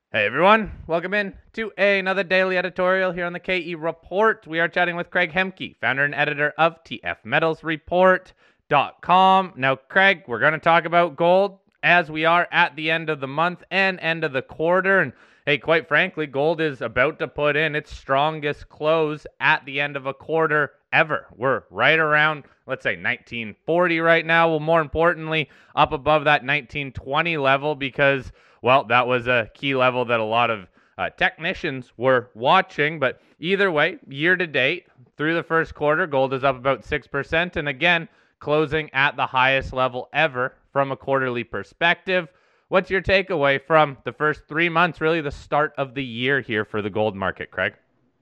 Hey everyone, welcome in to another daily editorial here on the KE Report. We are chatting with Craig Hemke, founder and editor of TFMetalsReport.com. Now, Craig, we're going to talk about gold as we are at the end of the month and end of the quarter. And hey, quite frankly, gold is about to put in its strongest close at the end of a quarter ever. We're right around, let's say, 1940 right now. Well, more importantly, up above that 1920 level because that was a key level that a lot of technicians were watching. But either way, year to date, through the first quarter, gold is up about 6%. And again, closing at the highest level ever from a quarterly perspective. What's your takeaway from the first 3 months, really the start of the year here for the gold market, Craig?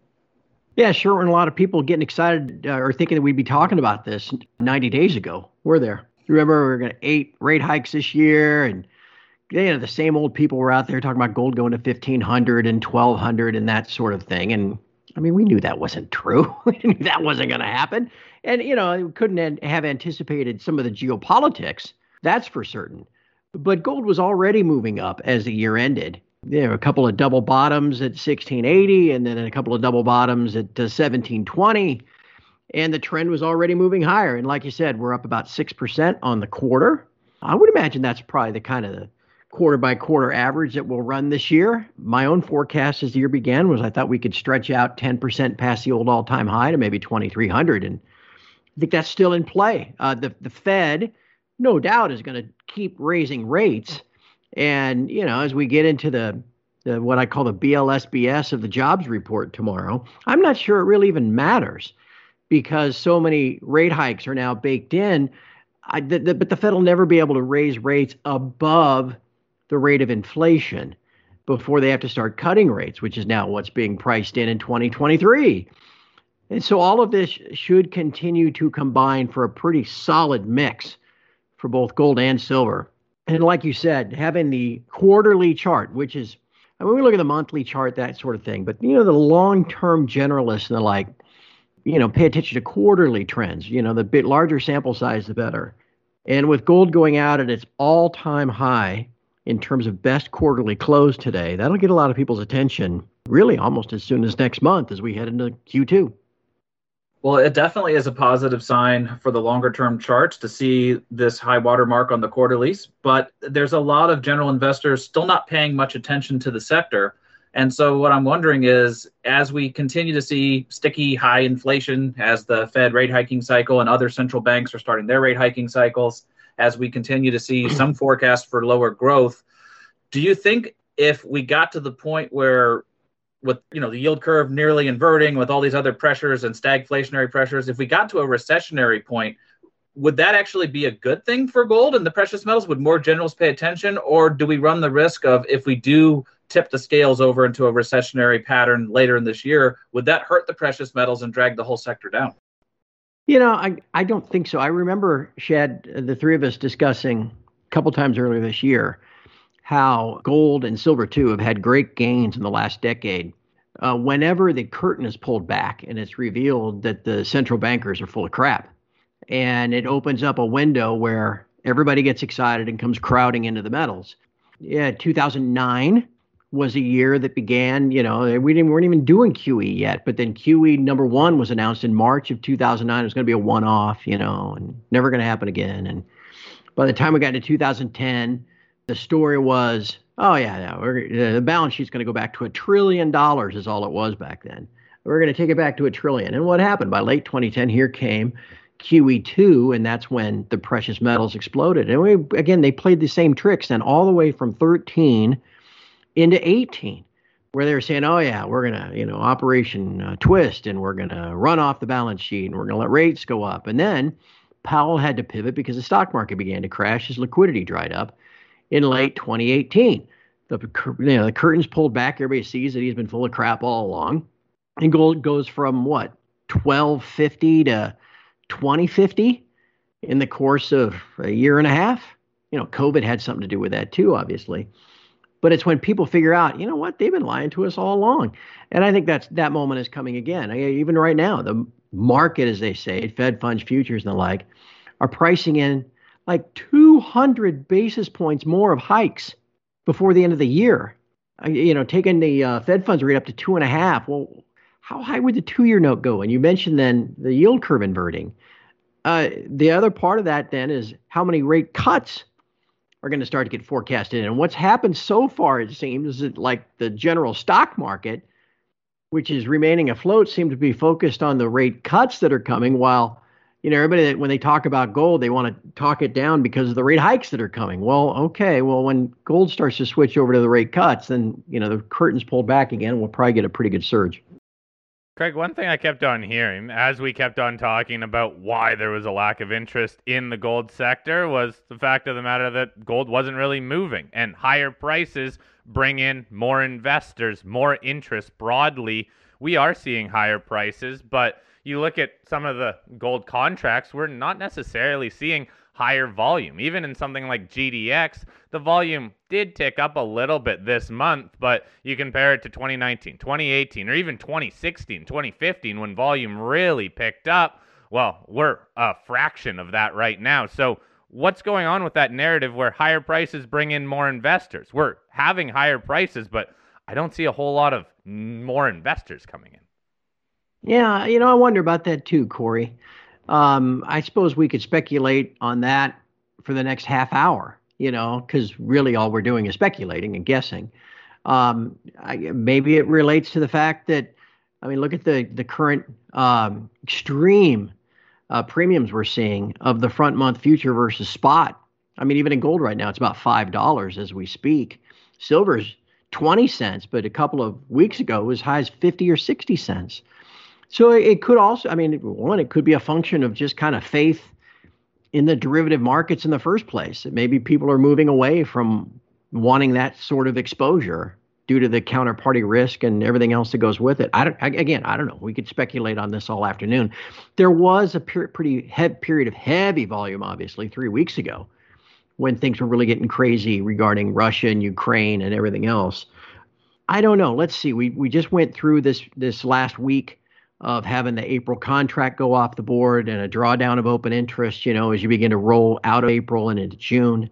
Yeah, sure. And a lot of people getting excited or thinking that we'd be talking about this 90 days ago. We're there. Remember, we were going to 8 rate hikes this year, and the same old people were out there talking about gold going to 1,500 and 1,200 and that sort of thing. And I mean, we knew that wasn't true. We knew that wasn't going to happen. And, we couldn't have anticipated some of the geopolitics. That's for certain. But gold was already moving up as the year ended. There were a couple of double bottoms at 1680 and then a couple of double bottoms at 1720. And the trend was already moving higher. And like you said, we're up about 6% on the quarter. I would imagine that's probably the kind of the quarter by quarter average that will run this year. My own forecast as the year began was I thought we could stretch out 10% past the old all-time high to maybe 2,300. And I think that's still in play. The Fed, no doubt, is going to keep raising rates. And, as we get into the what I call the BLSBS of the jobs report tomorrow, I'm not sure it really even matters because so many rate hikes are now baked in. But the Fed will never be able to raise rates above the rate of inflation before they have to start cutting rates, which is now what's being priced in 2023. And so all of this should continue to combine for a pretty solid mix for both gold and silver. And like you said, having the quarterly chart, which is, we look at the monthly chart, that sort of thing, but the long-term generalists and the like, pay attention to quarterly trends. The bit larger sample size, the better. And with gold going out at its all-time high in terms of best quarterly close today, that'll get a lot of people's attention really almost as soon as next month as we head into Q2. Well, it definitely is a positive sign for the longer term charts to see this high water mark on the quarterlies, but there's a lot of general investors still not paying much attention to the sector. And so what I'm wondering is, as we continue to see sticky high inflation, as the Fed rate hiking cycle and other central banks are starting their rate hiking cycles, as we continue to see some forecasts for lower growth, do you think if we got to the point where with the yield curve nearly inverting with all these other pressures and stagflationary pressures, if we got to a recessionary point, would that actually be a good thing for gold and the precious metals? Would more generals pay attention? Or do we run the risk of, if we do tip the scales over into a recessionary pattern later in this year, would that hurt the precious metals and drag the whole sector down? I don't think so. I remember, Shad, the three of us discussing a couple times earlier this year how gold and silver, too, have had great gains in the last decade. Whenever the curtain is pulled back and it's revealed that the central bankers are full of crap, and it opens up a window where everybody gets excited and comes crowding into the metals. Yeah, 2009 was a year that began, weren't even doing QE yet, but then QE number 1 was announced in March of 2009. It was going to be a one-off, and never going to happen again. And by the time we got to 2010, the story was, the balance sheet's going to go back to $1 trillion is all it was back then. We're going to take it back to $1 trillion. And what happened? By late 2010, here came QE2, and that's when the precious metals exploded. And they played the same tricks then all the way from 13 into 18, where they were saying, we're going to, Operation Twist, and we're going to run off the balance sheet, and we're going to let rates go up. And then Powell had to pivot because the stock market began to crash as liquidity dried up in late 2018. The curtains pulled back. Everybody sees that he's been full of crap all along. And gold goes from what, 1250 to 2050 in the course of a year and a half. COVID had something to do with that too, obviously. But it's when people figure out, they've been lying to us all along. And I think that moment is coming again. Even right now, the market, as they say, Fed funds futures and the like, are pricing in like 200 basis points more of hikes before the end of the year. taking the Fed funds rate up to 2.5. Well, how high would the 2-year note go? And you mentioned then the yield curve inverting. The other part of that then is how many rate cuts are going to start to get forecasted. And what's happened so far, it seems, is that like the general stock market, which is remaining afloat, seems to be focused on the rate cuts that are coming, while everybody that when they talk about gold, they want to talk it down because of the rate hikes that are coming. Well, okay, well when gold starts to switch over to the rate cuts, then the curtain's pulled back again. We'll probably get a pretty good surge. Craig, one thing I kept on hearing as we kept on talking about why there was a lack of interest in the gold sector was the fact of the matter that gold wasn't really moving, and higher prices bring in more investors, more interest broadly. We are seeing higher prices, but you look at some of the gold contracts, we're not necessarily seeing higher volume. Even in something like GDX, the volume did tick up a little bit this month, but you compare it to 2019, 2018, or even 2016, 2015, when volume really picked up, well, we're a fraction of that right now. So what's going on with that narrative where higher prices bring in more investors? We're having higher prices, but I don't see a whole lot of more investors coming in. Yeah, I wonder about that too, Corey. I suppose we could speculate on that for the next half hour, because really all we're doing is speculating and guessing. Maybe it relates to the fact that, look at the current extreme premiums we're seeing of the front month future versus spot. Even in gold right now, it's about $5 as we speak. Silver's 20 cents, but a couple of weeks ago it was as high as 50 or 60 cents. So it could also, one, it could be a function of just kind of faith in the derivative markets in the first place. Maybe people are moving away from wanting that sort of exposure due to the counterparty risk and everything else that goes with it. I don't know. We could speculate on this all afternoon. There was a period of heavy volume, obviously, 3 weeks ago when things were really getting crazy regarding Russia and Ukraine and everything else. I don't know. Let's see. We just went through this last week of having the April contract go off the board and a drawdown of open interest, as you begin to roll out of April and into June.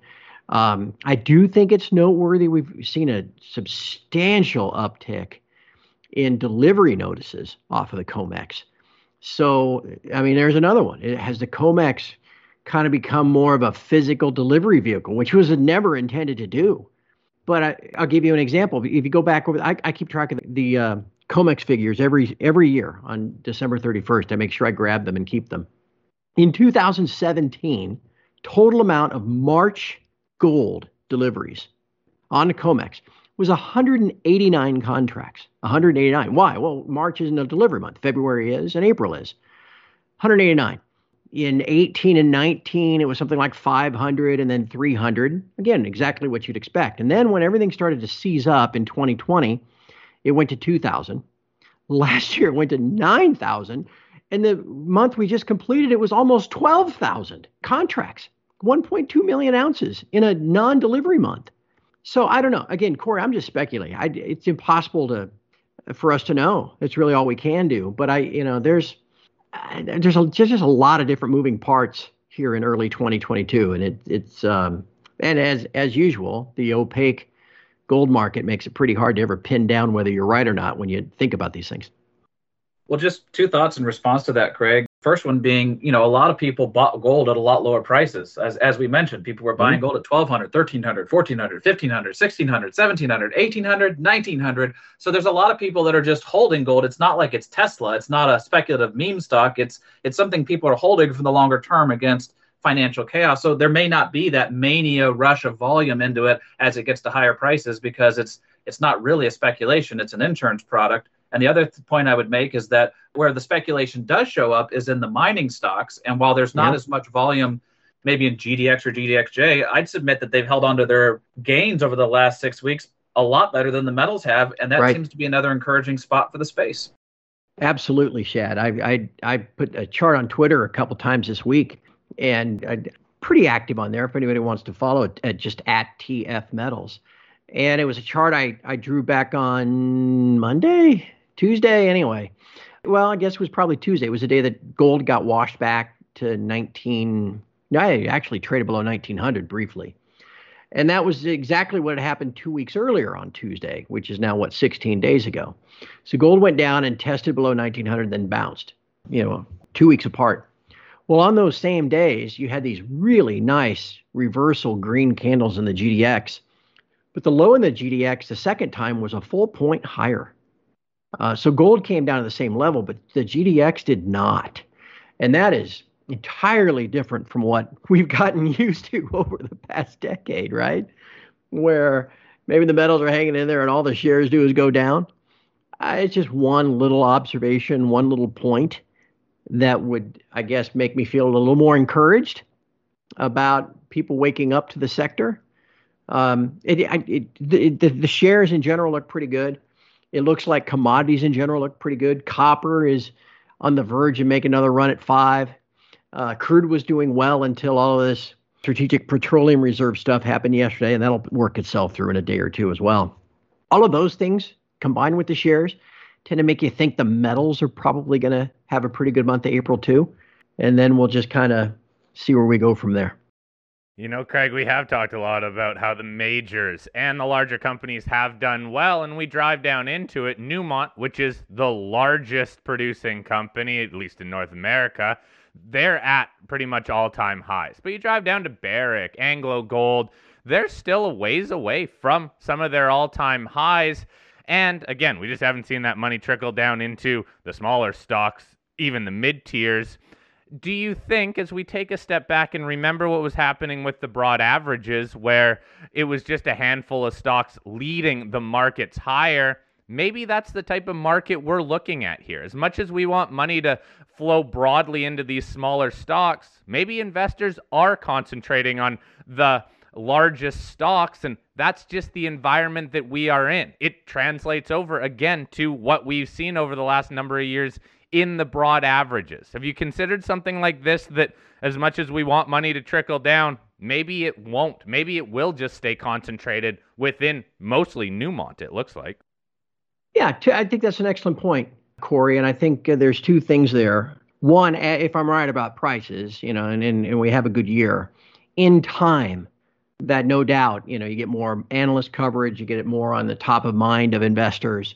I do think it's noteworthy. We've seen a substantial uptick in delivery notices off of the COMEX. So, there's another one. It has the COMEX kind of become more of a physical delivery vehicle, which was never intended to do. But I'll give you an example. If you go back over, I keep track of the COMEX figures every year on December 31st. I make sure I grab them and keep them. In 2017, total amount of March gold deliveries on the COMEX was 189 contracts. 189. Why? Well, March isn't a delivery month. February is, and April is. 189. In 18 and 19, it was something like 500 and then 300. Again, exactly what you'd expect. And then when everything started to seize up in 2020, it went to 2,000. Last year, it went to 9,000. And the month we just completed, it was almost 12,000 contracts, 1.2 million ounces in a non-delivery month. So I don't know. Again, Corey, I'm just speculating. It's impossible for us to know. It's really all we can do. But there's just a lot of different moving parts here in early 2022, and it's and as usual, the opaque gold market makes it pretty hard to ever pin down whether you're right or not when you think about these things. Well, just two thoughts in response to that, Craig. First one being, a lot of people bought gold at a lot lower prices. As we mentioned, people were buying gold at $1,200, $1,300, $1,400, $1,500, $1,600, $1,700, $1,800, $1,900. So there's a lot of people that are just holding gold. It's not like it's Tesla. It's not a speculative meme stock. It's something people are holding for the longer term against financial chaos. So there may not be that mania rush of volume into it as it gets to higher prices, because it's not really a speculation. It's an insurance product. And the other point I would make is that where the speculation does show up is in the mining stocks. And while there's not as much volume maybe in GDX or GDXJ, I'd submit that they've held on to their gains over the last 6 weeks a lot better than the metals have. And that seems to be another encouraging spot for the space. Absolutely, Shad. I put a chart on Twitter a couple times this week, and I'm pretty active on there if anybody wants to follow it, just at TF Metals. And it was a chart I drew back on Tuesday anyway. Well, I guess it was probably Tuesday. It was the day that gold got washed back to I actually traded below 1900 briefly. And that was exactly what had happened 2 weeks earlier on Tuesday, which is now, 16 days ago. So gold went down and tested below 1900, then bounced, 2 weeks apart. Well, on those same days, you had these really nice reversal green candles in the GDX. But the low in the GDX the second time was a full point higher. So gold came down to the same level, but the GDX did not. And that is entirely different from what we've gotten used to over the past decade, right? Where maybe the metals are hanging in there and all the shares do is go down. It's just one little observation, one little point that would, I guess, make me feel a little more encouraged about people waking up to the sector. The shares in general look pretty good. It looks like commodities in general look pretty good. Copper is on the verge of making another run at 5. Crude was doing well until all of this strategic petroleum reserve stuff happened yesterday, and that'll work itself through in a day or two as well. All of those things combined with the shares tend to make you think the metals are probably going to have a pretty good month of April too. And then we'll just kind of see where we go from there. Craig, we have talked a lot about how the majors and the larger companies have done well, and we drive down into it. Newmont, which is the largest producing company, at least in North America, they're at pretty much all-time highs. But you drive down to Barrick, AngloGold, they're still a ways away from some of their all-time highs. And again, we just haven't seen that money trickle down into the smaller stocks, even the mid-tiers. Do you think, as we take a step back and remember what was happening with the broad averages, where it was just a handful of stocks leading the markets higher, maybe that's the type of market we're looking at here? As much as we want money to flow broadly into these smaller stocks, maybe investors are concentrating on the largest stocks, and that's just the environment that we are in. It translates over, again, to what we've seen over the last number of years in the broad averages. Have you considered something like this, that as much as we want money to trickle down, maybe it won't? Maybe it will just stay concentrated within mostly Newmont, it looks like. Yeah, I think that's an excellent point, Corey. And I think there's two things there. One, if I'm right about prices, and we have a good year, in time, that no doubt, you get more analyst coverage, you get it more on the top of mind of investors.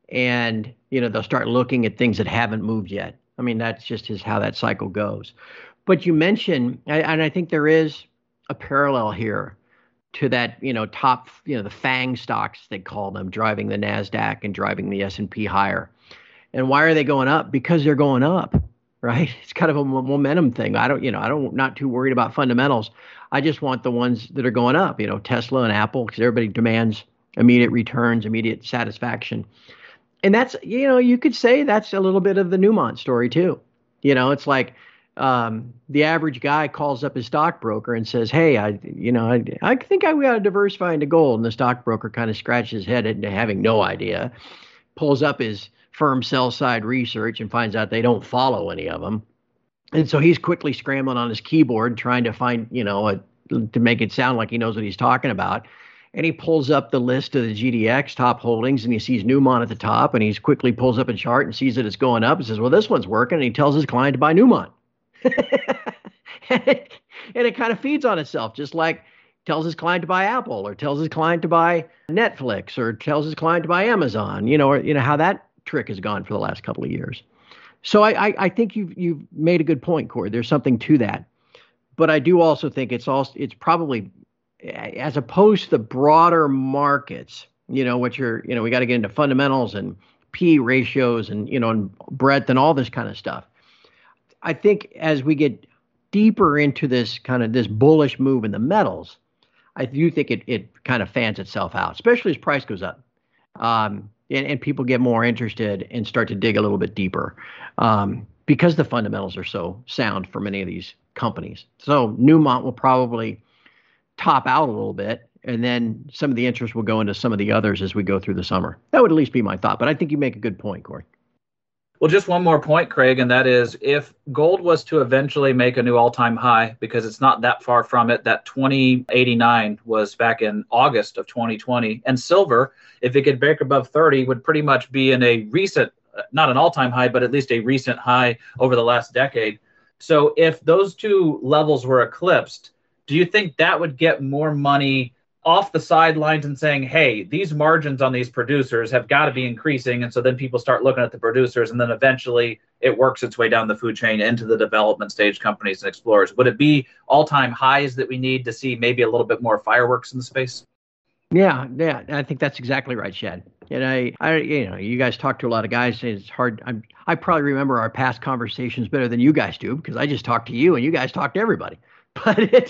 And, they'll start looking at things that haven't moved yet. I mean, that's just how that cycle goes. But you mentioned, and I think there is a parallel here to that, top, the FANG stocks, they call them, driving the NASDAQ and driving the S&P higher. And why are they going up? Because they're going up, right? It's kind of a momentum thing. Not too worried about fundamentals. I just want the ones that are going up, Tesla and Apple, because everybody demands immediate returns, immediate satisfaction. And that's, you could say that's a little bit of the Newmont story too. It's like the average guy calls up his stockbroker and says, hey, I think we ought to diversify into gold. And the stockbroker kind of scratches his head into having no idea, pulls up his firm sell side research and finds out they don't follow any of them. And so he's quickly scrambling on his keyboard trying to find, to make it sound like he knows what he's talking about. And he pulls up the list of the GDX top holdings, and he sees Newmont at the top, and he quickly pulls up a chart and sees that it's going up and says, well, this one's working. And he tells his client to buy Newmont. and it kind of feeds on itself, just like tells his client to buy Apple, or tells his client to buy Netflix, or tells his client to buy Amazon, or how that trick has gone for the last couple of years. So I think you've made a good point, Corey. There's something to that. But I do also think it's probably, as opposed to the broader markets, which are, we got to get into fundamentals and P ratios and, and breadth and all this kind of stuff. I think as we get deeper into this bullish move in the metals, I do think it kind of fans itself out, especially as price goes up. And people get more interested and start to dig a little bit deeper because the fundamentals are so sound for many of these companies. So Newmont will probably top out a little bit, and then some of the interest will go into some of the others as we go through the summer. That would at least be my thought, but I think you make a good point, Corey. Well, just one more point, Craig, and that is if gold was to eventually make a new all-time high, because it's not that far from it, that 2089 was back in August of 2020, and silver, if it could break above 30, would pretty much be in a recent, not an all-time high, but at least a recent high over the last decade. So if those two levels were eclipsed, do you think that would get more money off the sidelines and saying, hey, these margins on these producers have got to be increasing. And so then people start looking at the producers, and then eventually it works its way down the food chain into the development stage companies and explorers. Would it be all-time highs that we need to see maybe a little bit more fireworks in the space? Yeah, I think that's exactly right, Shad. And you guys talk to a lot of guys. It's hard. I probably remember our past conversations better than you guys do, because I just talk to you and you guys talk to everybody. But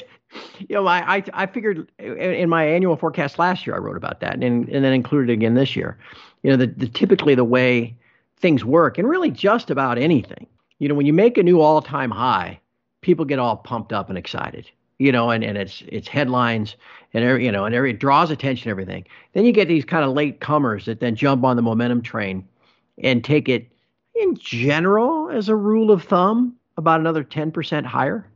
I figured in my annual forecast last year, I wrote about that, and then included again this year. Typically the way things work, and really just about anything. When you make a new all-time high, people get all pumped up and excited. And it's headlines, and it draws attention, everything. Then you get these kind of late comers that then jump on the momentum train and take it, in general, as a rule of thumb, about another 10% higher.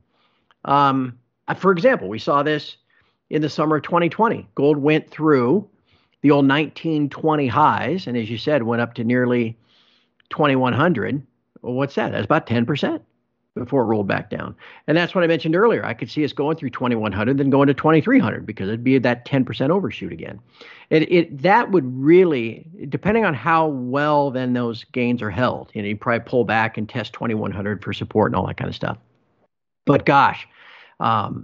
For example, we saw this in the summer of 2020. Gold went through the old 1920 highs, and as you said, went up to nearly 2100. Well, what's that? That's about 10%. Before it rolled back down. And that's what I mentioned earlier. I could see us going through 2100, then going to 2300, because it'd be that 10% overshoot again. That would really, depending on how well then those gains are held, you probably pull back and test 2100 for support and all that kind of stuff. But gosh, the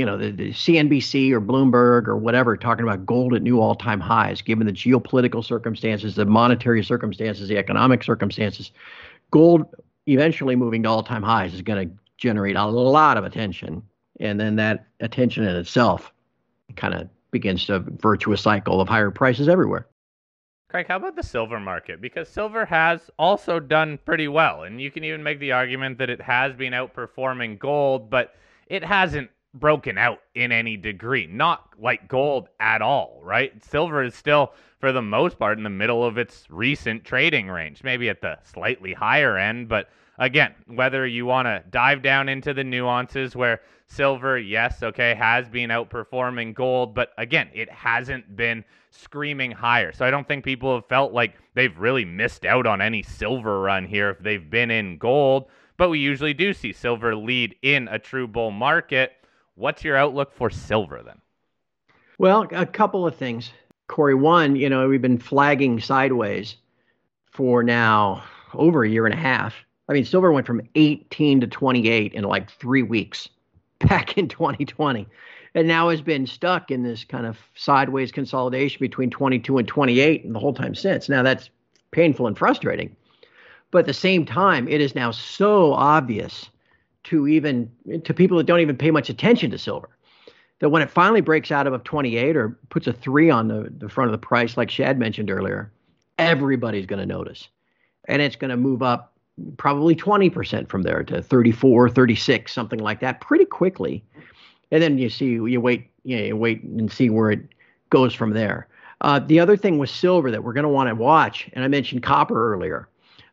CNBC or Bloomberg or whatever talking about gold at new all-time highs, given the geopolitical circumstances, the monetary circumstances, the economic circumstances, gold eventually moving to all-time highs is going to generate a lot of attention. And then that attention in itself kind of begins a virtuous cycle of higher prices everywhere. Craig, how about the silver market? Because silver has also done pretty well. And you can even make the argument that it has been outperforming gold, but it hasn't broken out in any degree. Not like gold at all, right? Silver is still, for the most part, in the middle of its recent trading range, maybe at the slightly higher end. But again, whether you want to dive down into the nuances where silver, yes, okay, has been outperforming gold, but again, it hasn't been screaming higher. So I don't think people have felt like they've really missed out on any silver run here if they've been in gold. But we usually do see silver lead in a true bull market. What's your outlook for silver then? Well, a couple of things, Corey. One, we've been flagging sideways for now over a year and a half. I mean, silver went from 18 to 28 in like 3 weeks back in 2020, and now has been stuck in this kind of sideways consolidation between 22 and 28 and the whole time since. Now that's painful and frustrating, but at the same time, it is now so obvious to people that don't even pay much attention to silver, that when it finally breaks out above 28 or puts a 3 on the front of the price, like Shad mentioned earlier, everybody's going to notice. And it's going to move up probably 20% from there to 34, 36, something like that pretty quickly. And then you wait and see where it goes from there. The other thing with silver that we're going to want to watch, and I mentioned copper earlier.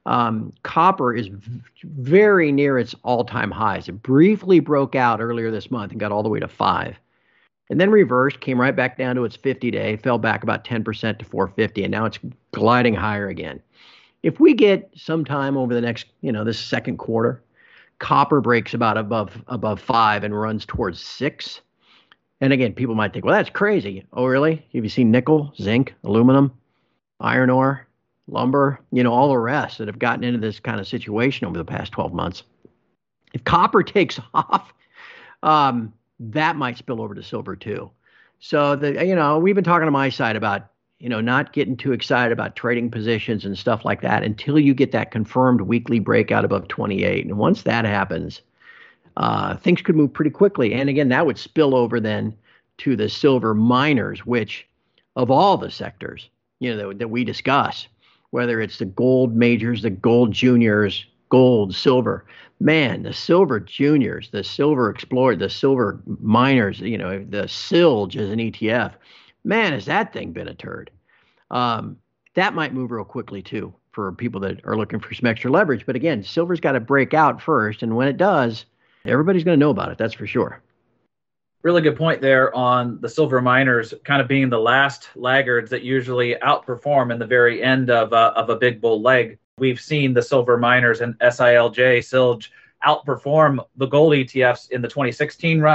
Copper is very near its all-time highs. It briefly broke out earlier this month and got all the way to 5, and then reversed, came right back down to its 50-day, fell back about 10% to 450, and now it's gliding higher again. If we get sometime over the next, this second quarter, copper breaks about above 5 and runs towards 6. And again, people might think, well, that's crazy. Oh, really? Have you seen nickel, zinc, aluminum, iron ore, lumber, all the rest that have gotten into this kind of situation over the past 12 months? If copper takes off, that might spill over to silver too. So we've been talking on my side about, not getting too excited about trading positions and stuff like that until you get that confirmed weekly breakout above 28. And once that happens, things could move pretty quickly. And again, that would spill over then to the silver miners, which of all the sectors, that we discuss, whether it's the gold majors, the gold juniors, gold, silver, man, the silver juniors, the silver explorer, the silver miners, the SILGE as an ETF, man, has that thing been a turd. That might move real quickly too for people that are looking for some extra leverage. But again, silver's got to break out first. And when it does, everybody's going to know about it. That's for sure. Really good point there on the silver miners kind of being the last laggards that usually outperform in the very end of a big bull leg. We've seen the silver miners and SILJ, SILGE outperform the gold ETFs in the 2016 run.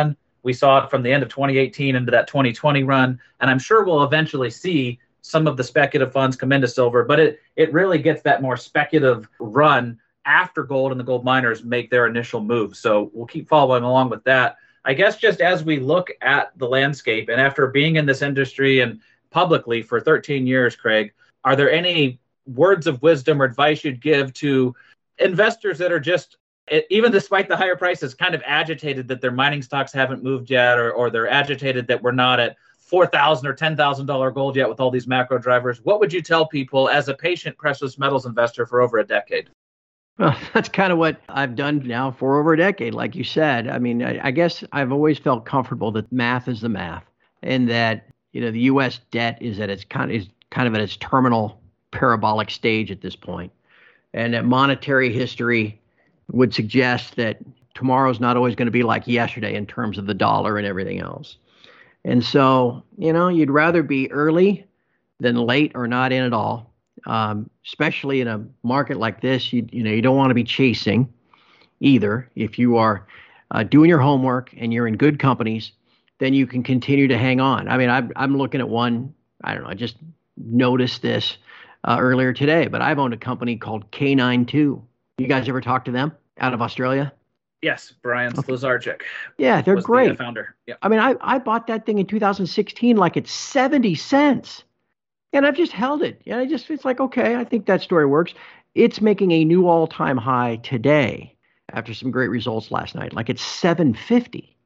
We saw it from the end of 2018 into that 2020 run, and I'm sure we'll eventually see some of the speculative funds come into silver, but it really gets that more speculative run after gold and the gold miners make their initial move. So we'll keep following along with that. I guess just as we look at the landscape, and after being in this industry and publicly for 13 years, Craig, are there any words of wisdom or advice you'd give to investors that are just, even despite the higher prices, kind of agitated that their mining stocks haven't moved yet, or they're agitated that we're not at $4,000 or $10,000 gold yet with all these macro drivers? What would you tell people as a patient precious metals investor for over a decade? Well, that's kind of what I've done now for over a decade, like you said. I mean, I guess I've always felt comfortable that math is the math, and that the U.S. debt is kind of at its terminal parabolic stage at this point, and that monetary history would suggest that tomorrow's not always going to be like yesterday in terms of the dollar and everything else. And so, you'd rather be early than late or not in at all. Especially in a market like this, you don't want to be chasing either. If you are doing your homework and you're in good companies, then you can continue to hang on. I mean, I'm looking at one. I don't know. I just noticed this earlier today, but I've owned a company called K92. You guys ever talk to them out of Australia? Yes, Brian Slazarczyk. Yeah, they're great. The founder. Yeah. I mean, I bought that thing in 2016 like it's 70 cents. And I've just held it. And it's like, okay, I think that story works. It's making a new all-time high today after some great results last night. Like it's 750.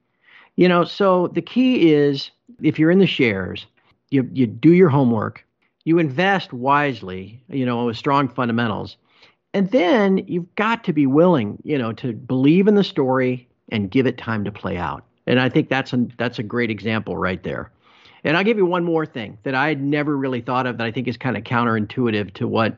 So the key is, if you're in the shares, you do your homework, you invest wisely, with strong fundamentals. And then you've got to be willing, to believe in the story and give it time to play out. And I think that's a great example right there. And I'll give you one more thing that I had never really thought of that I think is kind of counterintuitive to what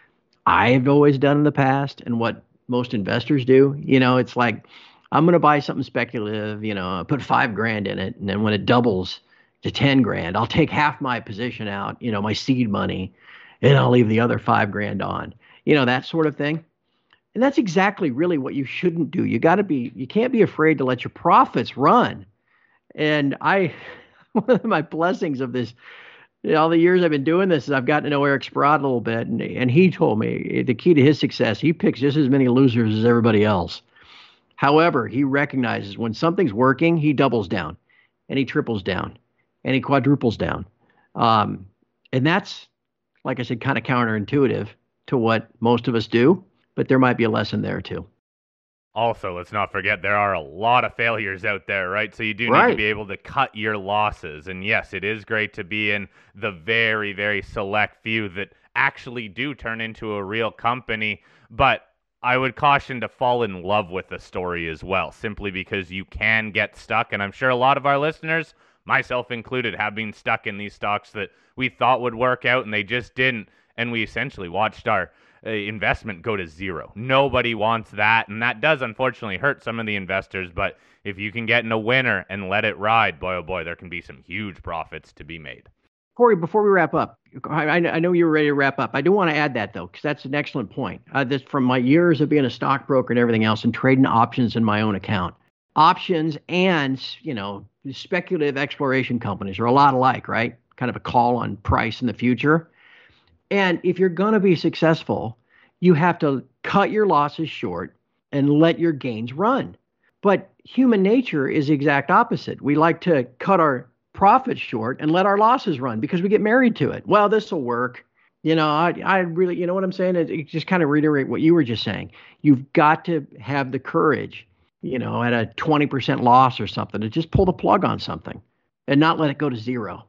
I've always done in the past and what most investors do. It's like, I'm going to buy something speculative, put $5,000 in it. And then when it doubles to $10,000, I'll take half my position out, my seed money, and I'll leave the other $5,000 on, that sort of thing. And that's exactly really what you shouldn't do. You can't be afraid to let your profits run. And one of my blessings of this, all the years I've been doing this, is I've gotten to know Eric Sprott a little bit, and he told me the key to his success, he picks just as many losers as everybody else. However, he recognizes when something's working, he doubles down, and he triples down, and he quadruples down. And that's, like I said, kind of counterintuitive to what most of us do, but there might be a lesson there too. Also, let's not forget there are a lot of failures out there, right? So you do need to be able to cut your losses. And yes, it is great to be in the very, very select few that actually do turn into a real company. But I would caution to fall in love with the story as well, simply because you can get stuck. And I'm sure a lot of our listeners, myself included, have been stuck in these stocks that we thought would work out and they just didn't. And we essentially watched our investment go to zero. Nobody wants that, and that does unfortunately hurt some of the investors. But if you can get in a winner and let it ride, boy oh boy, there can be some huge profits to be made. Corey, before we wrap up, I know you were ready to wrap up. I do want to add that though, because that's an excellent point. This, from my years of being a stockbroker and everything else, and trading options in my own account, options and speculative exploration companies are a lot alike, right? Kind of a call on price in the future. And if you're going to be successful, you have to cut your losses short and let your gains run. But human nature is the exact opposite. We like to cut our profits short and let our losses run because we get married to it. Well, this will work. I really, what I'm saying is, it just kind of reiterate what you were just saying. You've got to have the courage, at a 20% loss or something, to just pull the plug on something and not let it go to zero.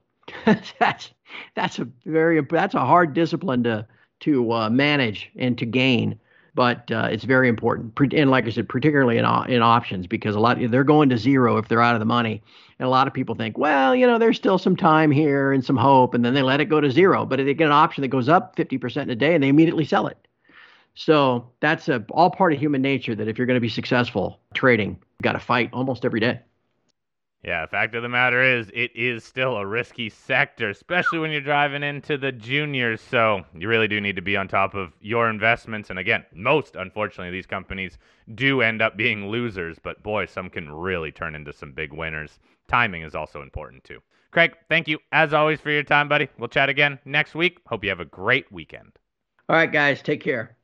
That's a hard discipline to manage and to gain, but it's very important. And like I said, particularly in options, because they're going to zero if they're out of the money. And a lot of people think, well, there's still some time here and some hope, and then they let it go to zero. But if they get an option that goes up 50% in a day, and they immediately sell it. So that's all part of human nature, that if you're going to be successful trading, you've got to fight almost every day. Yeah, fact of the matter is, it is still a risky sector, especially when you're driving into the juniors. So you really do need to be on top of your investments. And again, most, unfortunately, these companies do end up being losers. But boy, some can really turn into some big winners. Timing is also important too. Craig, thank you as always for your time, buddy. We'll chat again next week. Hope you have a great weekend. All right, guys, take care.